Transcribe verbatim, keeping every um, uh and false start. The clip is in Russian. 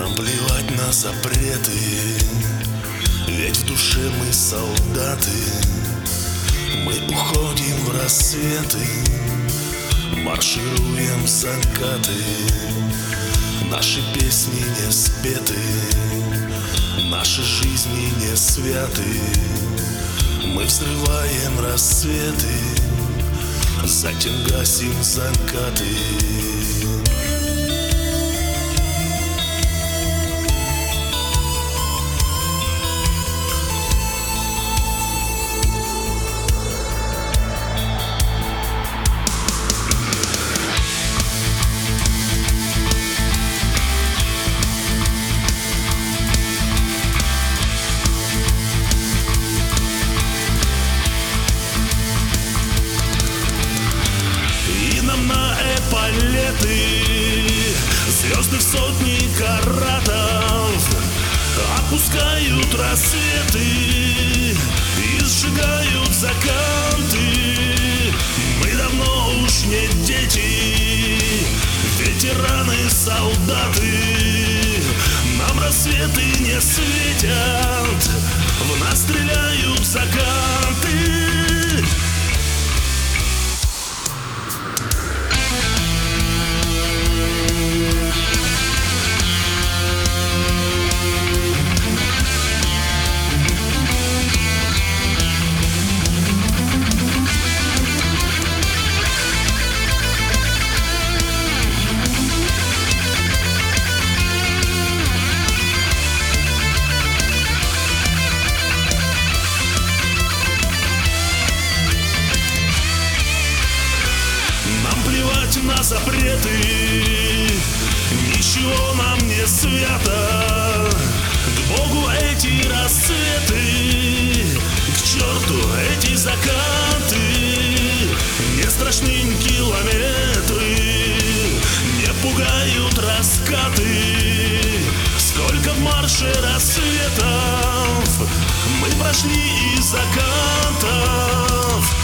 Нам плевать на запреты, ведь в душе мы солдаты. Мы уходим в рассветы, маршируем в закаты. Наши песни не спеты, наши жизни не святы. Мы взрываем рассветы, затем гасим закаты. Звезды в сотни каратов опускают рассветы и сжигают закаты. Мы давно уж не дети, ветераны, солдаты. Нам рассветы не светят, в нас стреляют закаты. На запреты ничего нам не свято. К Богу эти рассветы, к черту эти закаты. Не страшны километры, не пугают раскаты. Сколько в марше рассветов мы прошли из закатов.